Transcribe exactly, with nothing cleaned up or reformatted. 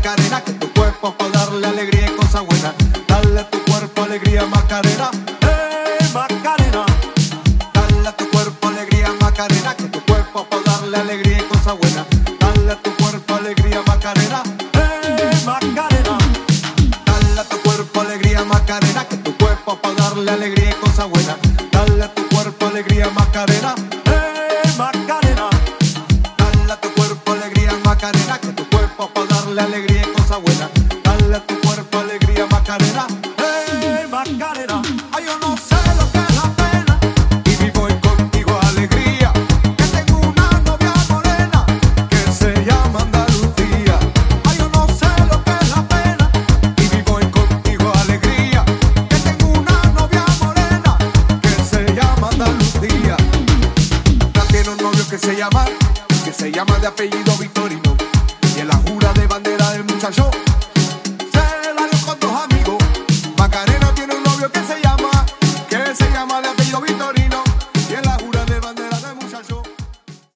Macarena, que tu cuerpo para darle alegría y cosa buena. Dale a tu cuerpo alegría, Macarena. Hey, Macarena. Dale a tu cuerpo alegría, Macarena, que tu cuerpo para darle alegría y cosa buena. Dale a tu cuerpo alegría, Macarena. Hey, Macarena. Dale a tu cuerpo alegría, Macarena, que tu cuerpo para darle alegría y cosa buena. Dale a tu cuerpo alegría, Macarena. Hey, Macarena. Dale a tu cuerpo alegría, Macarena, que tu cuerpo para darle alegría y cosa buena. Dale a tu cuerpo alegría, Macarena. Hey, Macarena. Ay, yo no sé lo que es la pena y vivo hoy contigo alegría. Que tengo una novia morena que se llama Andalucía. Ay, yo no sé lo que es la pena y vivo hoy contigo alegría. Que tengo una novia morena que se llama Andalucía. Ya tiene un novio que se llama, que se llama de apellido Victorino, y en la jura de bandera del muchacho